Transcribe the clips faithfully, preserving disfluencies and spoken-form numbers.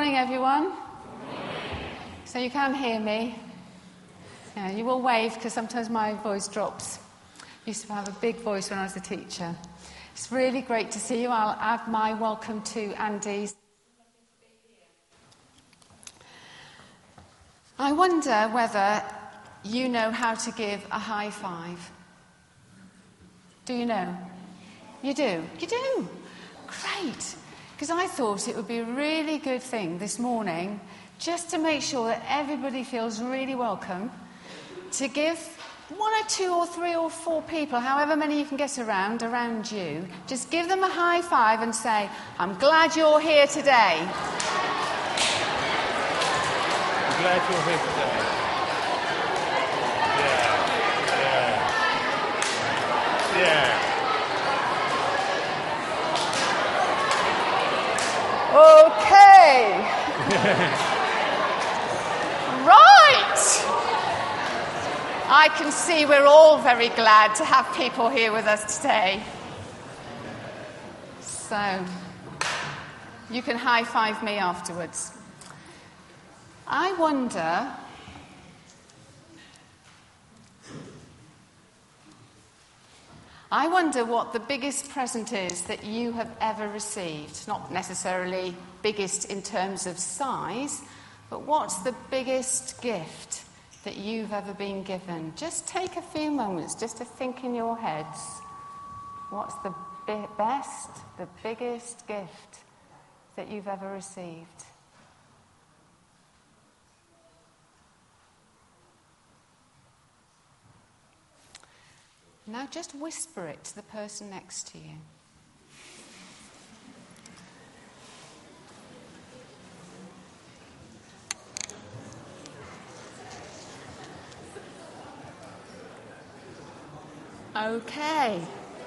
morning, everyone. So you can hear me. Yeah, you will wave because sometimes my voice drops. I used to have a big voice when I was a teacher. It's really great to see you. I'll add my welcome to Andy's. I wonder whether you know how to give a high five. Do you know? You do? You do? Great. Because I thought it would be a really good thing this morning, just to make sure that everybody feels really welcome, to give one or two or three or four people, however many you can get around, around you, just give them a high five and say, I'm glad you're here today. I'm glad you're here today. Yeah, yeah, yeah. Okay. Right. I can see we're all very glad to have people here with us today. So, you can high-five me afterwards. I wonder... I wonder what the biggest present is that you have ever received. Not necessarily biggest in terms of size, but what's the biggest gift that you've ever been given? Just take a few moments just to think in your heads. What's the bi- best, the biggest gift that you've ever received? Now just whisper it to the person next to you. Okay.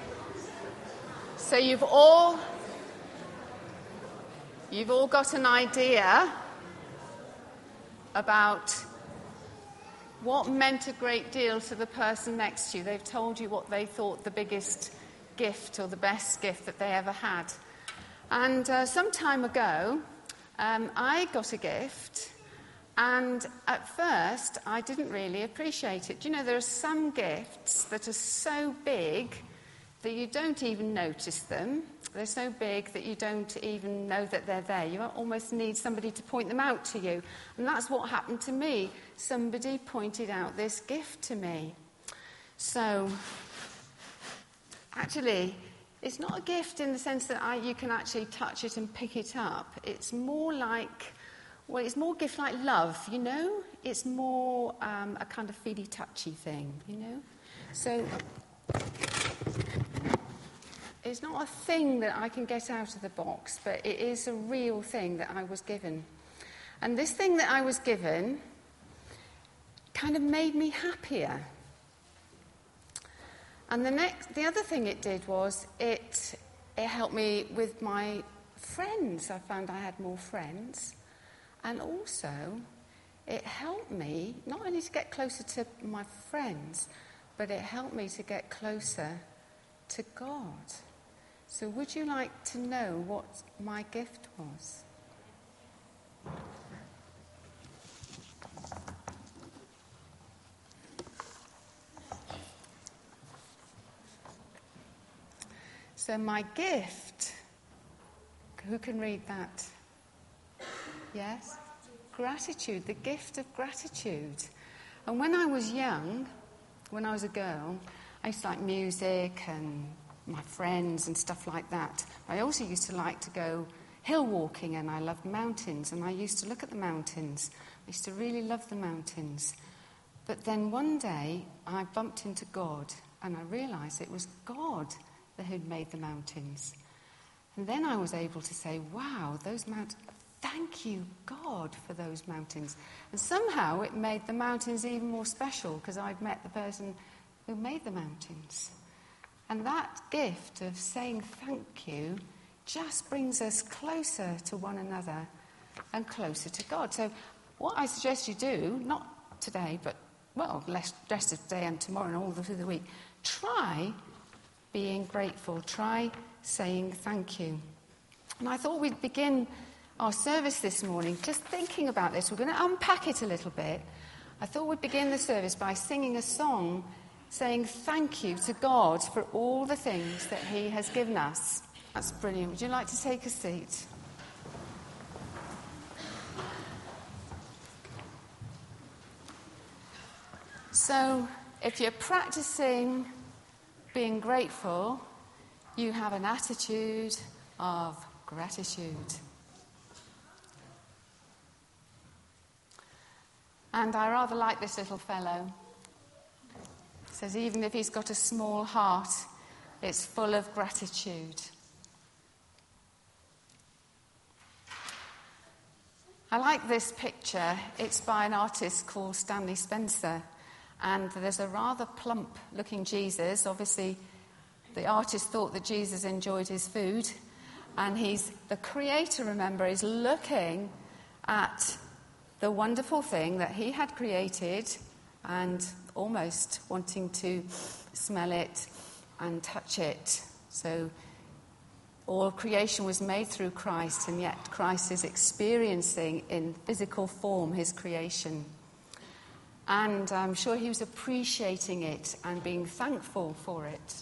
So you've all you've all got an idea about what meant a great deal to the person next to you. They've told you what they thought the biggest gift or the best gift that they ever had. And uh, some time ago, um, I got a gift, and at first, I didn't really appreciate it. Do you know, there are some gifts that are so big that you don't even notice them. They're so big that you don't even know that they're there. You almost need somebody to point them out to you. And that's what happened to me. Somebody pointed out this gift to me. So, actually, it's not a gift in the sense that I, you can actually touch it and pick it up. It's more like, well, it's more gift like love, you know? It's more um, a kind of feely-touchy thing, you know? So... it's not a thing that I can get out of the box, but it is a real thing that I was given. And this thing that I was given kind of made me happier. And the next, the other thing it did was it, it helped me with my friends. I found I had more friends. And also, it helped me not only to get closer to my friends, but it helped me to get closer to God. So would you like to know what my gift was? So my gift, who can read that? Yes? Gratitude, the gift of gratitude. And when I was young, when I was a girl, I used to like music and my friends and stuff like that. I also used to like to go hill walking, and I loved mountains, and I used to look at the mountains. I used to really love the mountains. But then one day I bumped into God, and I realised it was God that had made the mountains. And then I was able to say, wow, those mountains, thank you, God, for those mountains. And somehow it made the mountains even more special, because I'd met the person who made the mountains. And that gift of saying thank you just brings us closer to one another and closer to God. So what I suggest you do, not today, but, well, rest of today and tomorrow and all through the week, try being grateful. Try saying thank you. And I thought we'd begin our service this morning, just thinking about this, we're going to unpack it a little bit. I thought we'd begin the service by singing a song saying thank you to God for all the things that he has given us. That's brilliant. Would you like to take a seat? So, if you're practicing being grateful, you have an attitude of gratitude. And I rather like this little fellow. It says even if he's got a small heart, it's full of gratitude. I like this picture. It's by an artist called Stanley Spencer. And there's a rather plump-looking Jesus. Obviously, the artist thought that Jesus enjoyed his food. And he's the creator, remember, is looking at the wonderful thing that he had created and almost wanting to smell it and touch it. So all creation was made through Christ, and yet Christ is experiencing in physical form his creation. And I'm sure he was appreciating it and being thankful for it.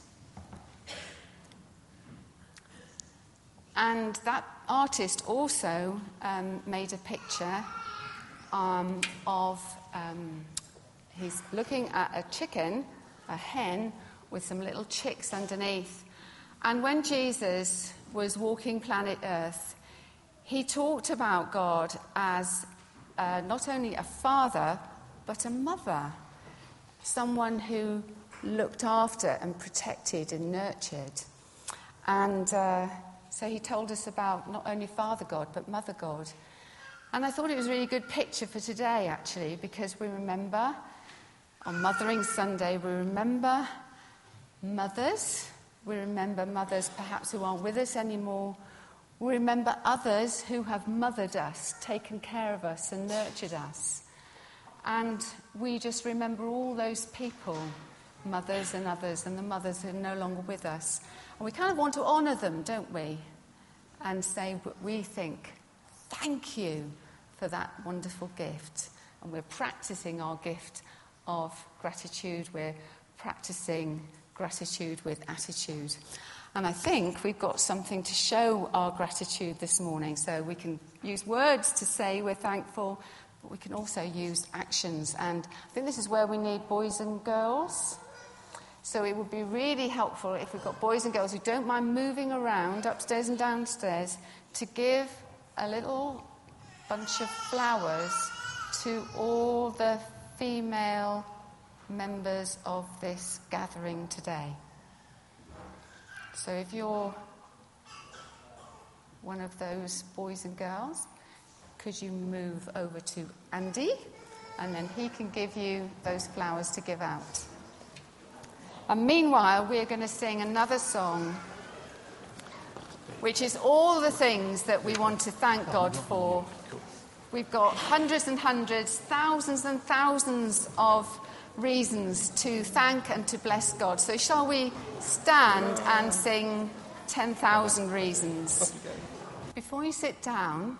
And that artist also um, made a picture um, of, um, he's looking at a chicken, a hen, with some little chicks underneath. And when Jesus was walking planet Earth, he talked about God as uh, not only a father, but a mother, someone who looked after and protected and nurtured. And uh, so he told us about not only Father God, but Mother God. And I thought it was a really good picture for today, actually, because we remember, on Mothering Sunday, we remember mothers. We remember mothers perhaps who aren't with us anymore. We remember others who have mothered us, taken care of us and nurtured us. And we just remember all those people, mothers and others, and the mothers who are no longer with us. And we kind of want to honour them, don't we? And say what we think, thank you for that wonderful gift. And we're practicing our gift of gratitude. We're practicing gratitude with attitude. And I think we've got something to show our gratitude this morning. So we can use words to say we're thankful, but we can also use actions. And I think this is where we need boys and girls. So it would be really helpful if we've got boys and girls who don't mind moving around upstairs and downstairs to give a little bunch of flowers to all the female members of this gathering today. So if you're one of those boys and girls, could you move over to Andy, and then he can give you those flowers to give out. And meanwhile, we're going to sing another song, which is all the things that we want to thank God for. We've got hundreds and hundreds, thousands and thousands of reasons to thank and to bless God. So shall we stand and sing ten thousand Reasons? Before you sit down,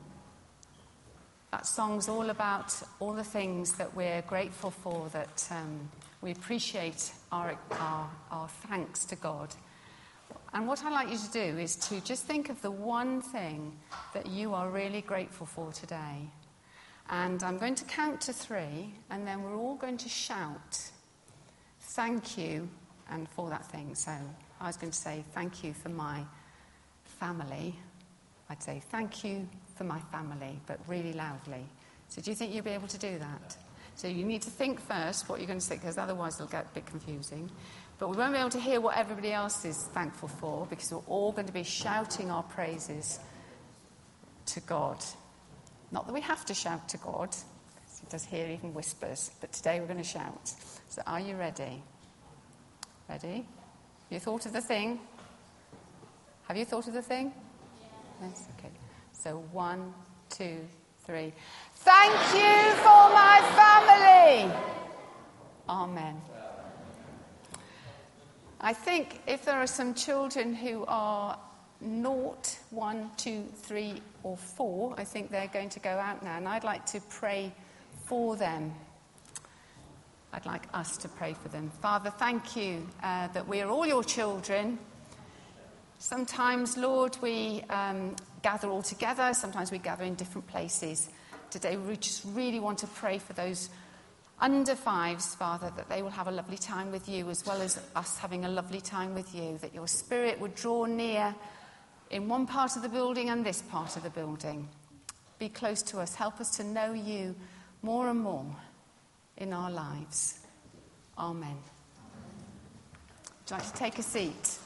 that song's all about all the things that we're grateful for, that um, we appreciate our, our, our thanks to God. And what I'd like you to do is to just think of the one thing that you are really grateful for today. And I'm going to count to three, and then we're all going to shout, thank you, and for that thing. So I was going to say, thank you for my family. I'd say, thank you for my family, but really loudly. So do you think you'll be able to do that? So you need to think first what you're going to say, because otherwise it'll get a bit confusing. But we won't be able to hear what everybody else is thankful for, because we're all going to be shouting our praises to God. Not that we have to shout to God, because he does hear even whispers, but today we're going to shout. So are you ready? Ready? You thought of the thing? Have you thought of the thing? Yes. Okay. So one, two, three. Thank you for my family. Amen. I think if there are some children who are naught, one, two, three, or four, I think they're going to go out now, and I'd like to pray for them. I'd like us to pray for them. Father, thank you uh, that we are all your children. Sometimes, Lord, we um, gather all together. Sometimes we gather in different places. Today, we just really want to pray for those under fives, Father, that they will have a lovely time with you, as well as us having a lovely time with you, that your Spirit would draw near in one part of the building and this part of the building. Be close to us. Help us to know you more and more in our lives. Amen. Would you like to take a seat?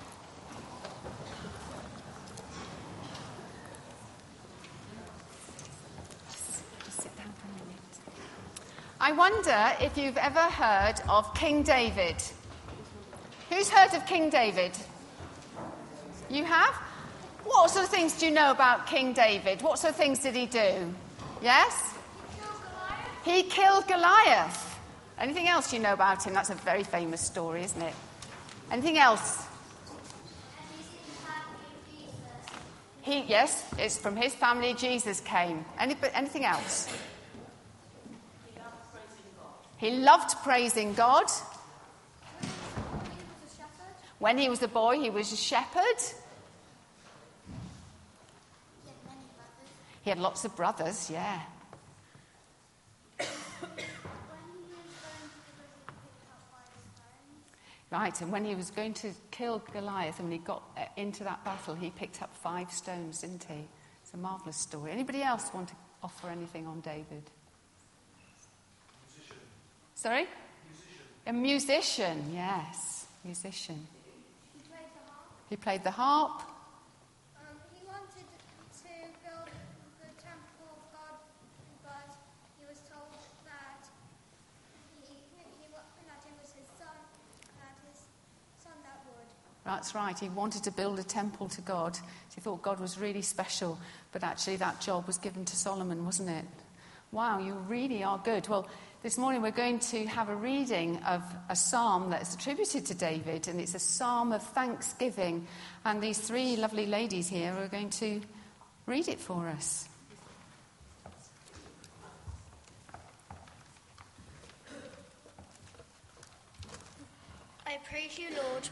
I wonder if you've ever heard of King David. Who's heard of King David? You have? What sort of things do you know about King David? What sort of things did he do? Yes? He killed Goliath. Anything else you know about him? That's a very famous story, isn't it? Anything else? He, yes, it's from his family Jesus came. Any, anything else? He loved praising God. When he was a boy, he was a shepherd. He had lots of brothers, yeah. Right, and when he was going to kill Goliath, and when he got into that battle, he picked up five stones, didn't he? It's a marvellous story. Anybody else want to offer anything on David? Sorry? Musician. A musician, yes. Musician. He played the harp. He played the harp. Um, he wanted to build the temple of God, but he was told that he, he, that it was his son, that his son that would. That's right. He wanted to build a temple to God. He thought God was really special, but actually that job was given to Solomon, wasn't it? Wow, you really are good. Well, this morning we're going to have a reading of a psalm that's attributed to David, and it's a psalm of thanksgiving. And these three lovely ladies here are going to read it for us. I praise you, Lord.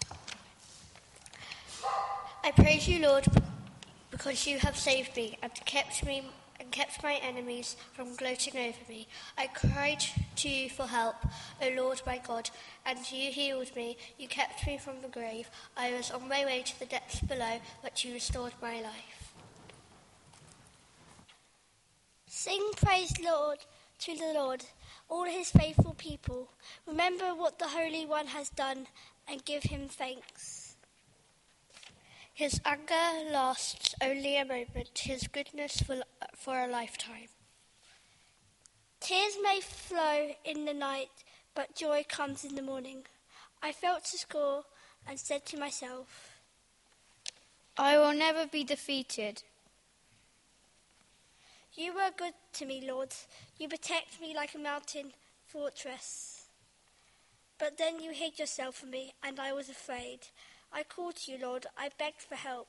I praise you, Lord, because you have saved me and kept me and kept my enemies from gloating over me. I cried to you for help, O Lord my God, and you healed me. You kept me from the grave. I was on my way to the depths below, but you restored my life. Sing praise, Lord, to the Lord, all his faithful people. Remember what the Holy One has done and give him thanks. His anger lasts only a moment, his goodness for, for a lifetime. Tears may flow in the night, but joy comes in the morning. I felt the score and said to myself, I will never be defeated. You were good to me, Lord. You protect me like a mountain fortress. But then you hid yourself from me, and I was afraid. I called to you, Lord. I begged for help.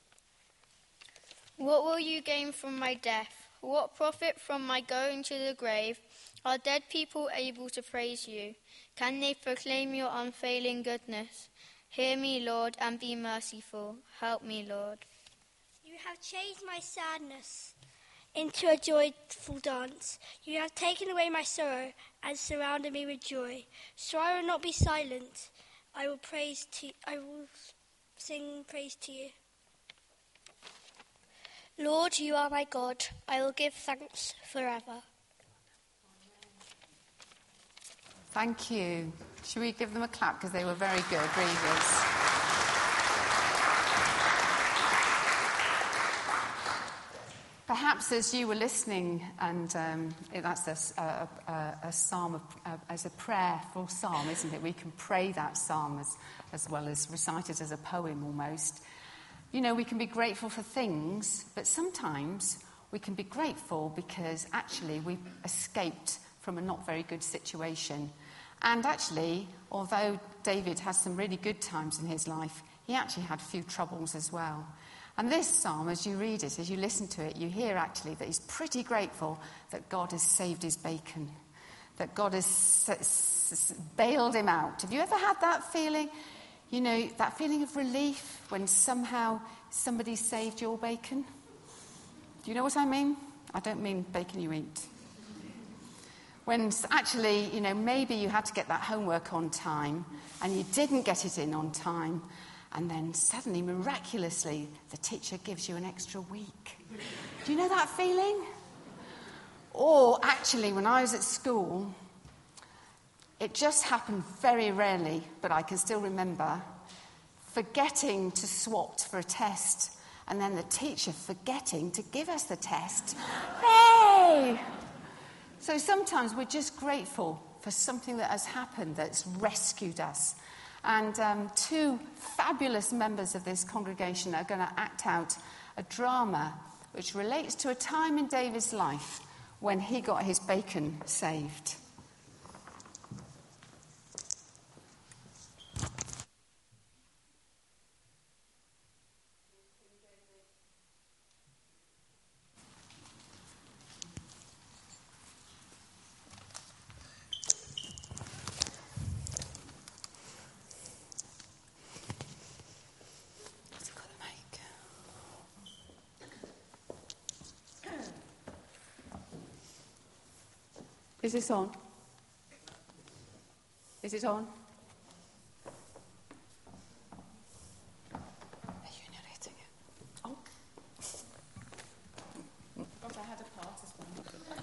What will you gain from my death? What profit from my going to the grave? Are dead people able to praise you? Can they proclaim your unfailing goodness? Hear me, Lord, and be merciful. Help me, Lord. You have changed my sadness into a joyful dance. You have taken away my sorrow and surrounded me with joy. So I will not be silent. I will praise to I will sing praise to you. Lord, you are my God. I will give thanks forever. Thank you. Should we give them a clap because they were very good readers? Perhaps as you were listening, and um, that's a, a, a, a psalm of, uh, as a prayerful psalm, isn't it? We can pray that psalm as, as well as recite it as a poem almost. You know, we can be grateful for things, but sometimes we can be grateful because actually we've escaped from a not very good situation. And actually, although David has some really good times in his life, he actually had a few troubles as well. And this psalm, as you read it, as you listen to it, you hear actually that he's pretty grateful that God has saved his bacon, that God has s- s- bailed him out. Have you ever had that feeling? You know, that feeling of relief when somehow somebody saved your bacon? Do you know what I mean? I don't mean bacon you eat. When actually, you know, maybe you had to get that homework on time and you didn't get it in on time, and then suddenly, miraculously, the teacher gives you an extra week. Do you know that feeling? Or actually, when I was at school, it just happened very rarely, but I can still remember forgetting to swap for a test, and then the teacher forgetting to give us the test. Hey! So sometimes we're just grateful for something that has happened that's rescued us. And um, two fabulous members of this congregation are going to act out a drama which relates to a time in David's life when he got his bacon saved. Is this on? Is it on? Are you narrating it? Oh. God, I had a part as well.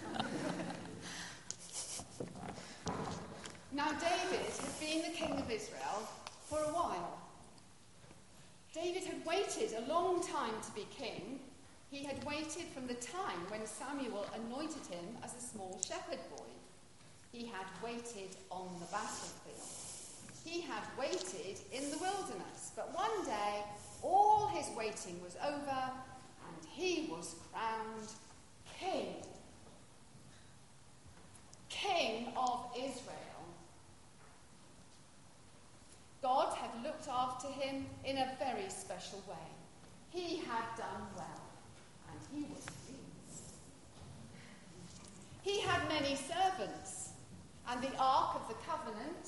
Now, David had been the king of Israel for a while. David had waited a long time to be king. He had waited from the time when Samuel anointed him as a small shepherd boy. He had waited on the battlefield. He had waited in the wilderness. But one day, all his waiting was over, and he was crowned king. King of Israel. God had looked after him in a very special way. He had done well. And he was pleased. He had many servants, and the Ark of the Covenant,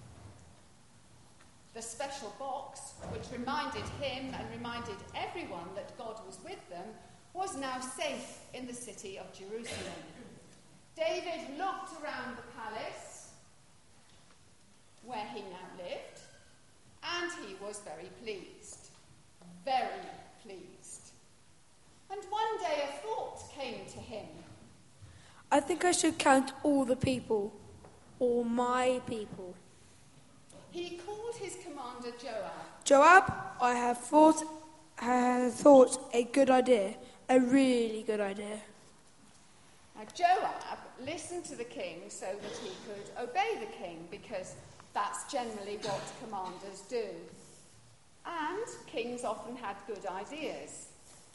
the special box, which reminded him and reminded everyone that God was with them, was now safe in the city of Jerusalem. David looked around the palace where he now lived, and he was very pleased. Very pleased. And one day a thought came to him. I think I should count all the people, all my people. He called his commander Joab. Joab, I have thought, I have thought a good idea, a really good idea. Now Joab listened to the king so that he could obey the king, because that's generally what commanders do. And kings often had good ideas.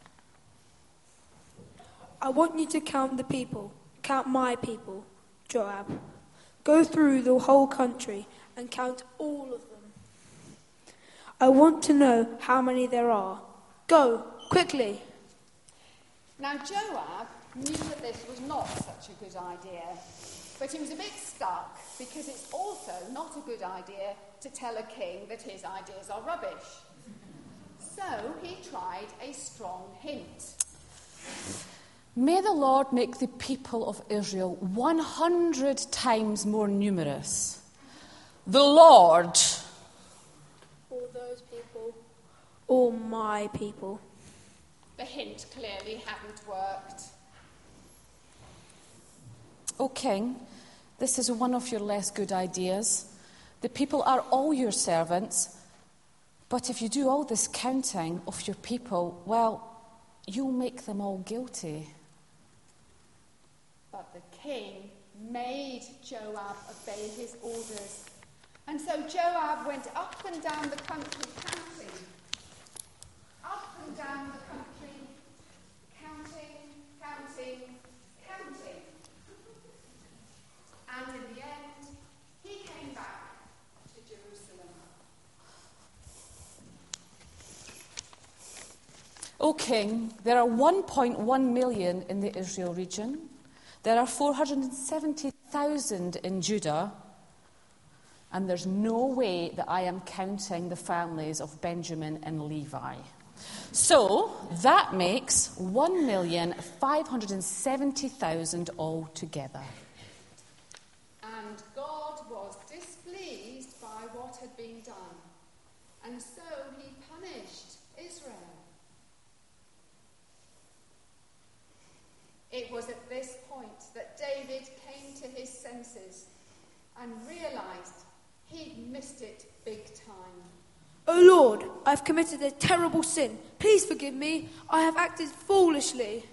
I want you to count the people, count my people, Joab. Go through the whole country and count all of them. I want to know how many there are. Go, quickly. Now Joab knew that this was not such a good idea, but he was a bit stuck because it's also not a good idea to tell a king that his ideas are rubbish. So he tried a strong hint. May the Lord make the people of Israel one hundred times more numerous. The Lord. All those people, all my people. The hint clearly hadn't worked. O King, this is one of your less good ideas. The people are all your servants, but if you do all this counting of your people, well, you'll make them all guilty. But the king made Joab obey his orders. And so Joab went up and down the country counting. Up and down the country, counting, counting, counting. And in the end, he came back to Jerusalem. king, there are one point one million in the Israel region. There are four hundred seventy thousand in Judah. And there's no way that I am counting the families of Benjamin and Levi. So that makes one million five hundred seventy thousand altogether. And God was displeased by what had been done, and so he punished Israel. It was at this point that David came to his senses and realised he'd missed it big time. O Lord, I've committed a terrible sin. Please forgive me. I have acted foolishly.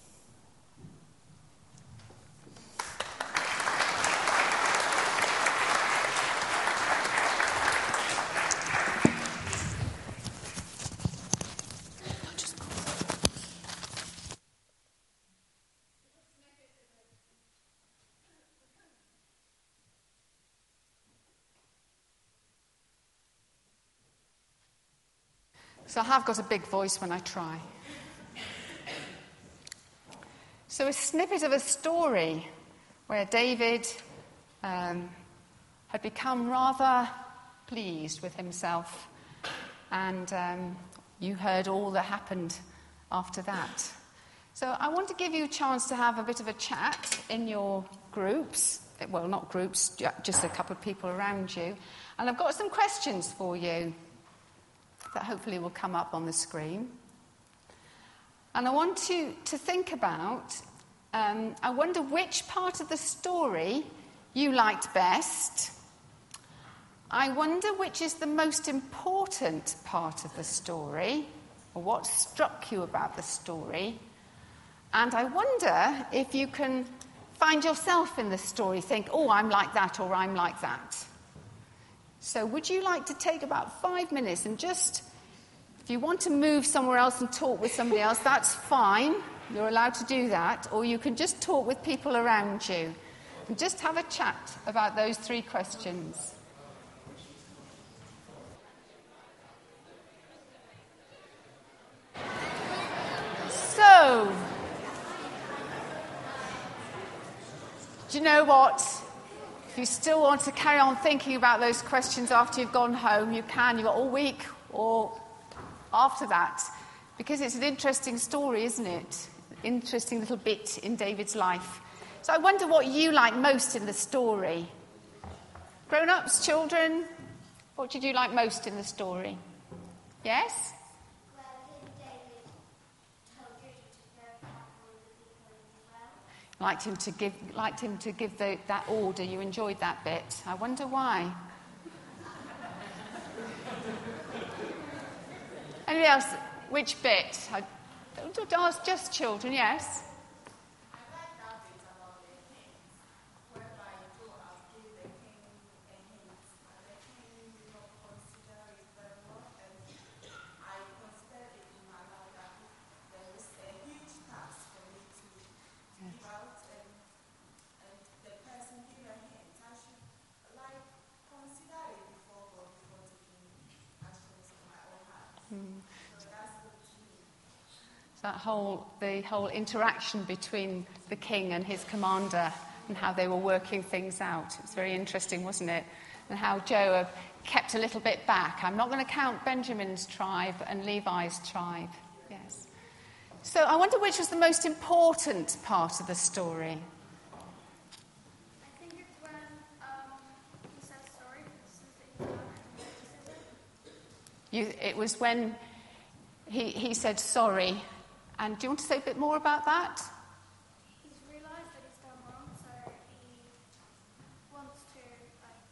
So I have got a big voice when I try. So a snippet of a story where David um, had become rather pleased with himself. And um, you heard all that happened after that. So I want to give you a chance to have a bit of a chat in your groups. Well, not groups, just a couple of people around you. And I've got some questions for you that hopefully will come up on the screen. And I want you to think about, um, I wonder which part of the story you liked best. I wonder which is the most important part of the story, or what struck you about the story. And I wonder if you can find yourself in the story, think, oh, I'm like that, or I'm like that. So would you like to take about five minutes and just, if you want to move somewhere else and talk with somebody else, that's fine. You're allowed to do that. Or you can just talk with people around you and just have a chat about those three questions. So, do you know what? If you still want to carry on thinking about those questions after you've gone home, you can. You've got all week or after that. Because it's an interesting story, isn't it? Interesting little bit in David's life. So I wonder what you like most in the story. Grown-ups, children, what did you like most in the story? Yes? Liked him to give, liked him to give the, that order. You enjoyed that bit. I wonder why. Anybody else? Which bit? I don't ask just children. Yes. That whole, the whole interaction between the king and his commander and how they were working things out. It's very interesting, wasn't it? And how Joab kept a little bit back. I'm not going to count Benjamin's tribe and Levi's tribe. Yes. So I wonder which was the most important part of the story. I think it's when um, he said sorry. You, it was when he, he said sorry. And do you want to say a bit more about that? He's realised that he's done wrong, so he wants to, like,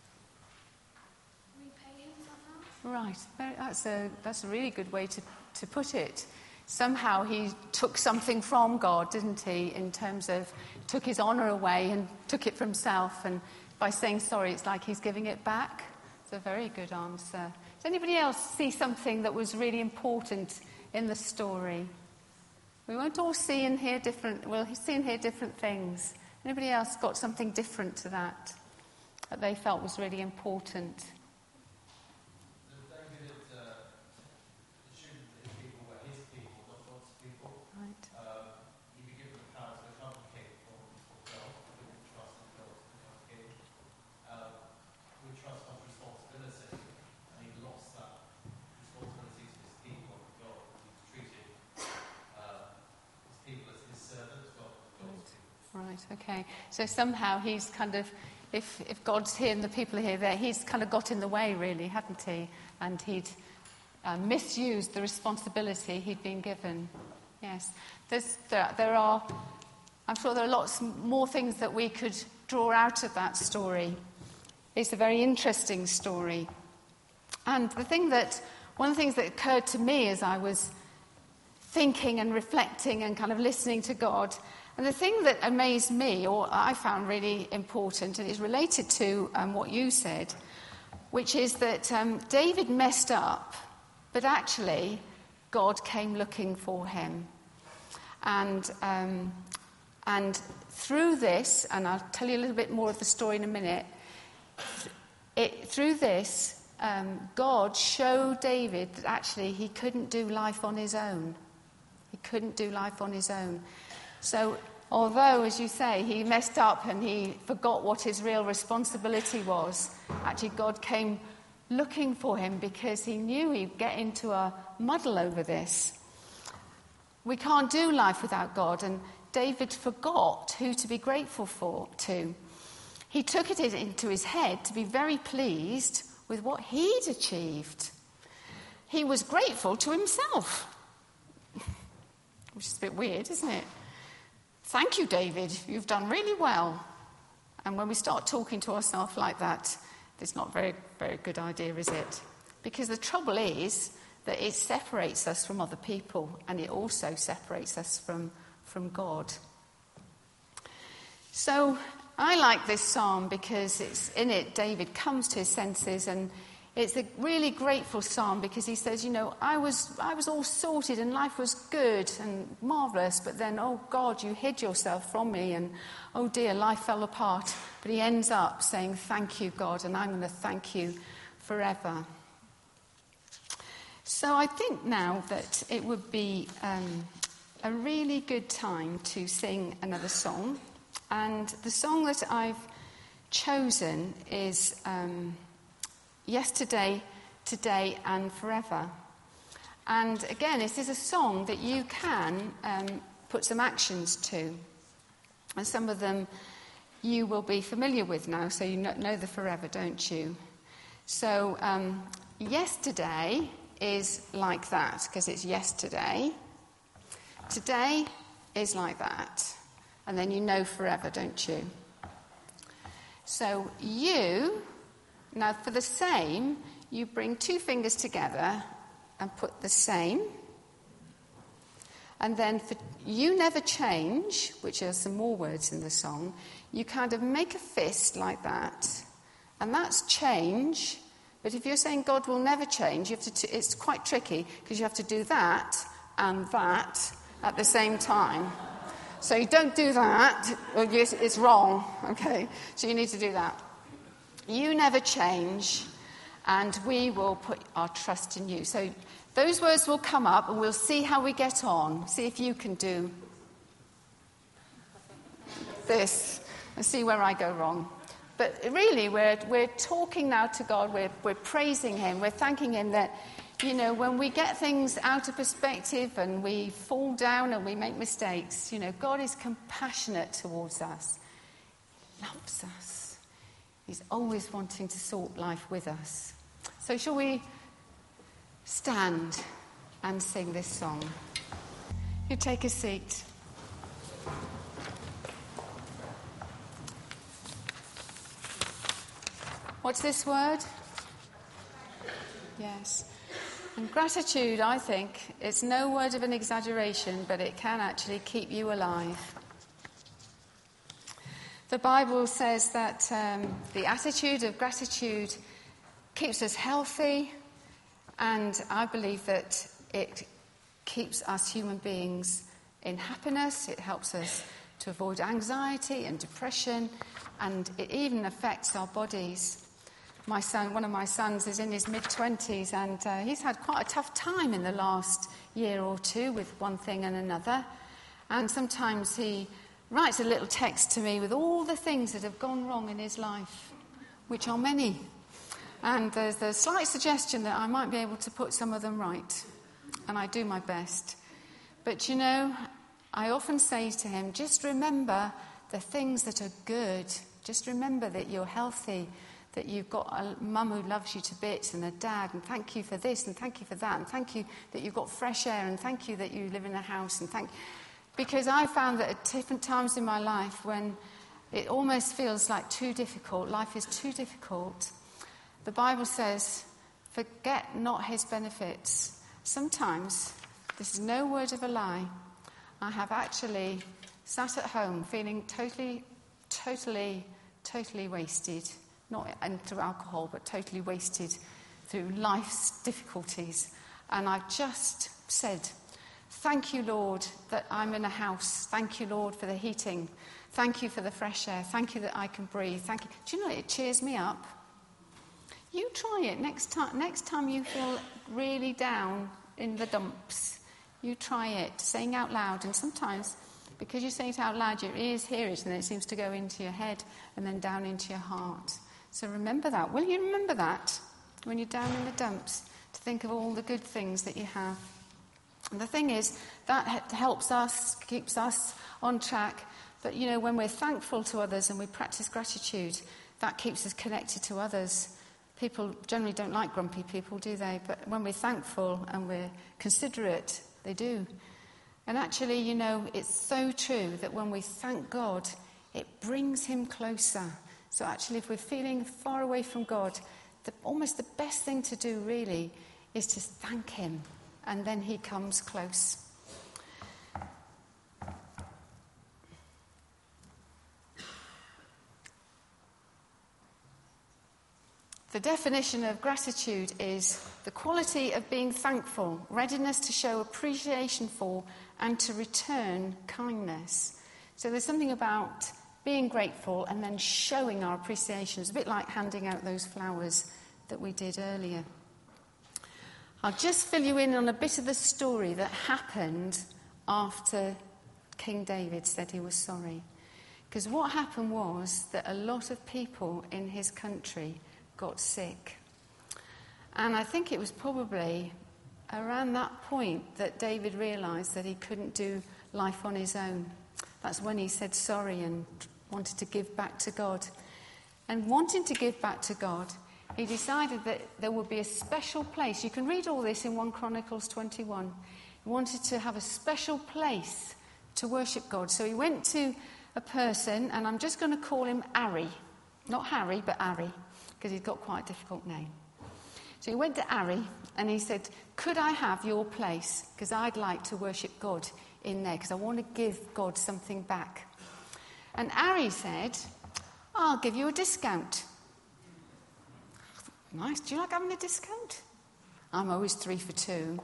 repay him somehow. Right. Very, that's a that's a really good way to, to put it. Somehow he took something from God, didn't he, in terms of took his honour away and took it for himself. And by saying sorry, it's like he's giving it back. It's a very good answer. Does anybody else see something that was really important in the story? We won't all see and hear different, we'll see and hear different things. Anybody else got something different to that, that they felt was really important? The fact that uh, it showed that people were his people, not Right, okay. So somehow he's kind of, if, if God's here and the people are here, there, he's kind of got in the way, really, hadn't he? And he'd uh, misused the responsibility he'd been given. Yes. There's, there, there are, I'm sure there are lots more things that we could draw out of that story. It's a very interesting story. And the thing that, one of the things that occurred to me as I was thinking and reflecting and kind of listening to God, and the thing that amazed me, or I found really important, and is related to um, what you said, which is that um, David messed up, but actually God came looking for him. And um, and through this, and I'll tell you a little bit more of the story in a minute, it, through this, um, God showed David that actually he couldn't do life on his own. He couldn't do life on his own. So although, as you say, he messed up and he forgot what his real responsibility was, actually God came looking for him because he knew he'd get into a muddle over this. We can't do life without God, and David forgot who to be grateful for to. He took it into his head to be very pleased with what he'd achieved. He was grateful to himself. Which is a bit weird, isn't it? Thank you, David. You've done really well. And when we start talking to ourselves like that, it's not a very, very good idea, is it? Because the trouble is that it separates us from other people, and it also separates us from, from God. So I like this psalm because it's in it David comes to his senses, and it's a really grateful psalm because he says, you know, I was I was all sorted and life was good and marvellous, but then, oh God, you hid yourself from me, and oh dear, life fell apart. But he ends up saying, thank you, God, and I'm going to thank you forever. So I think now that it would be um, a really good time to sing another song. And the song that I've chosen is Um, Yesterday, Today and Forever. And again, this is a song that you can um, put some actions to. And some of them you will be familiar with now, so you know the forever, don't you? So um, yesterday is like that, because it's yesterday. Today is like that. And then you know forever, don't you? So you... Now, for the same, you bring two fingers together and put the same. And then for you never change, which are some more words in the song, you kind of make a fist like that. And that's change. But if you're saying God will never change, you have to t- it's quite tricky because you have to do that and that at the same time. So you don't do that, or it's wrong, okay? So you need to do that. You never change, and we will put our trust in you. So those words will come up, and we'll see how we get on. See if you can do this, and see where I go wrong. But really, we're we're talking now to God. We're we're praising Him. We're thanking Him that, you know, when we get things out of perspective and we fall down and we make mistakes, you know, God is compassionate towards us, loves us. He's always wanting to sort life with us. So shall we stand and sing this song? You take a seat. What's this word? Yes. And gratitude, I think, it's no word of an exaggeration, but it can actually keep you alive. The Bible says that um, the attitude of gratitude keeps us healthy, and I believe that it keeps us human beings in happiness. It helps us to avoid anxiety and depression, and it even affects our bodies. My son, one of my sons is in his mid-twenties, and uh, he's had quite a tough time in the last year or two with one thing and another, and sometimes he writes a little text to me with all the things that have gone wrong in his life, which are many. And there's the slight suggestion that I might be able to put some of them right. And I do my best. But, you know, I often say to him, just remember the things that are good. Just remember that you're healthy, that you've got a mum who loves you to bits and a dad, and thank you for this and thank you for that, and thank you that you've got fresh air, and thank you that you live in a house, and thank because I found that at different times in my life when it almost feels like too difficult, life is too difficult, the Bible says, forget not his benefits. Sometimes, this is no word of a lie, I have actually sat at home feeling totally, totally, totally wasted. Not through alcohol, but totally wasted through life's difficulties. And I've just said, thank you, Lord, that I'm in a house. Thank you, Lord, for the heating. Thank you for the fresh air. Thank you that I can breathe. Thank you. Do you know, it cheers me up. You try it next time. Next time you feel really down in the dumps, you try it, saying out loud. And sometimes, because you say it out loud, your ears hear it, and then it seems to go into your head and then down into your heart. So remember that. Will you remember that when you're down in the dumps, to think of all the good things that you have? And the thing is, that helps us, keeps us on track. But, you know, when we're thankful to others and we practice gratitude, that keeps us connected to others. People generally don't like grumpy people, do they? But when we're thankful and we're considerate, they do. And actually, you know, it's so true that when we thank God, it brings him closer. So actually, if we're feeling far away from God, the, almost the best thing to do, really, is to thank him. And then he comes close. The definition of gratitude is the quality of being thankful, readiness to show appreciation for, and to return kindness. So there's something about being grateful and then showing our appreciation. It's a bit like handing out those flowers that we did earlier. I'll just fill you in on a bit of the story that happened after King David said he was sorry. Because what happened was that a lot of people in his country got sick. And I think it was probably around that point that David realised that he couldn't do life on his own. That's when he said sorry and wanted to give back to God. And wanting to give back to God, he decided that there would be a special place. You can read all this in First Chronicles twenty-one. He wanted to have a special place to worship God. So he went to a person, and I'm just going to call him Ari. Not Harry, but Ari, because he's got quite a difficult name. So he went to Ari, and he said, could I have your place? Because I'd like to worship God in there, because I want to give God something back. And Ari said, I'll give you a discount. Nice. Do you like having a discount? I'm always three for two.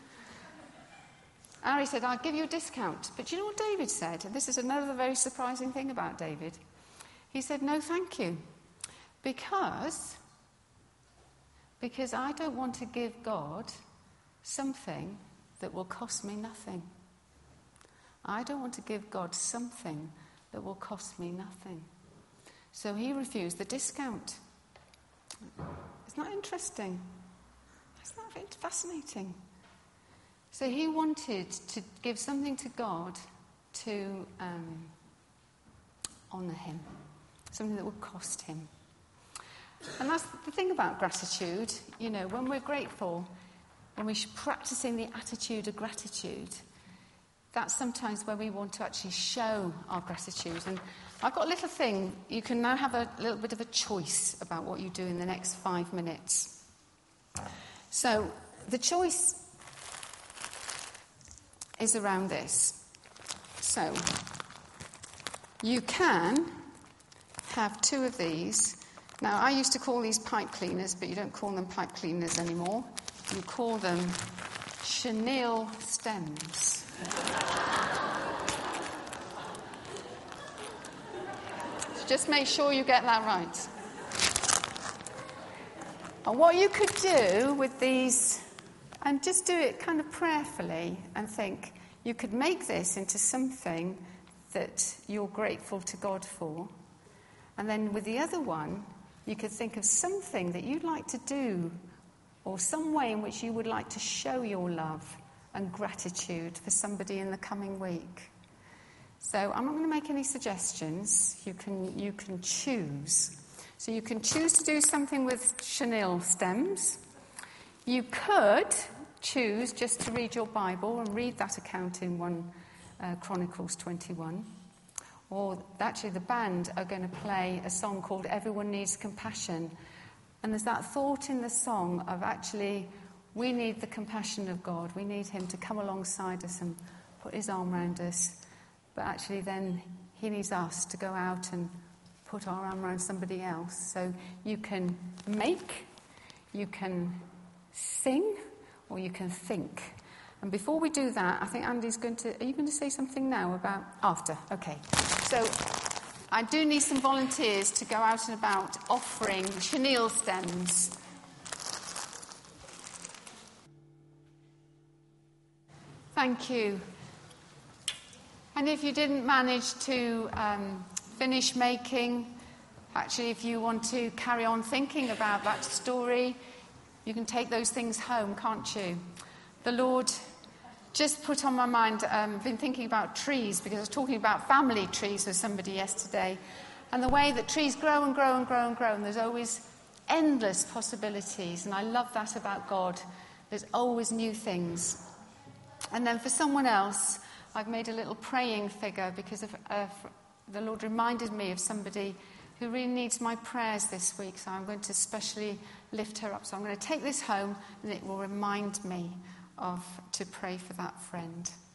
Ari said, I'll give you a discount. But do you know what David said? And this is another very surprising thing about David. He said, no, thank you. Because, because I don't want to give God something that will cost me nothing. I don't want to give God something that will cost me nothing. So he refused the discount. Isn't that interesting? Isn't that fascinating? So he wanted to give something to God to um, honour him, something that would cost him. And that's the thing about gratitude. You know, when we're grateful, when we're practicing the attitude of gratitude, that's sometimes where we want to actually show our gratitude. And I've got a little thing. You can now have a little bit of a choice about what you do in the next five minutes. So the choice is around this. So you can have two of these. Now, I used to call these pipe cleaners, but you don't call them pipe cleaners anymore. You call them chenille stems. So just make sure you get that right. And what you could do with these, and just do it kind of prayerfully and think, you could make this into something that you're grateful to God for. And then with the other one, you could think of something that you'd like to do, or some way in which you would like to show your love and gratitude for somebody in the coming week. So I'm not going to make any suggestions. You can, you can choose. So you can choose to do something with chenille stems. You could choose just to read your Bible and read that account in First uh, Chronicles twenty-one. Or actually the band are going to play a song called Everyone Needs Compassion. And there's that thought in the song of actually we need the compassion of God. We need him to come alongside us and put his arm around us. But actually then he needs us to go out and put our arm around somebody else. So you can make, you can sing, or you can think. And before we do that, I think Andy's going to... Are you going to say something now about... After, okay. So I do need some volunteers to go out and about offering chenille stems. Thank you. And if you didn't manage to um, finish making, actually if you want to carry on thinking about that story, you can take those things home, can't you? The Lord just put on my mind, I've um, been thinking about trees, because I was talking about family trees with somebody yesterday, and the way that trees grow and grow and grow and grow, and there's always endless possibilities, and I love that about God. There's always new things. And then for someone else, I've made a little praying figure, because of, uh, the Lord reminded me of somebody who really needs my prayers this week, so I'm going to specially lift her up. So I'm going to take this home, and it will remind me of to pray for that friend.